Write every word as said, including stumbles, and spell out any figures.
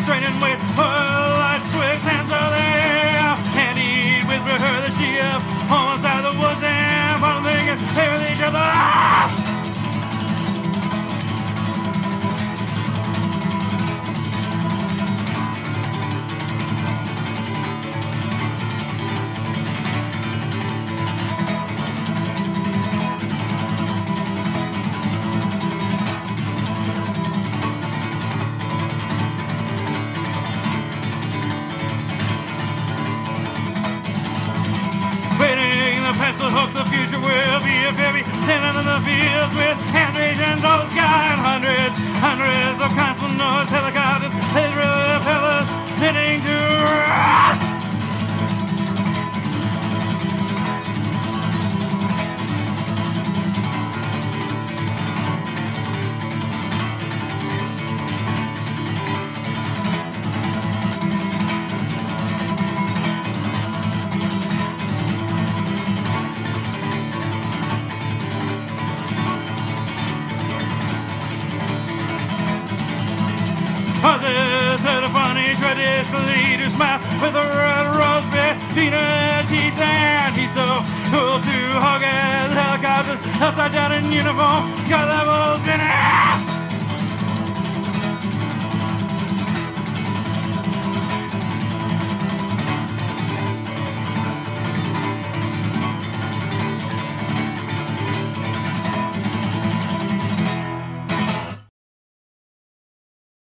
straining weight, her light switch hands are there. And he'd whisper her that she up on one side of the woods and one thing and they with each other. Pencil hope the future will be a baby standing in the fields with hand and all the sky and hundreds, hundreds of constant noise helicopters. They really propel us knitting to rust. Horses at a funny traditionally to smile with a red rose bit, peanut teeth, and he's so cool to hug as helicopters upside down in uniform. Got levels in it.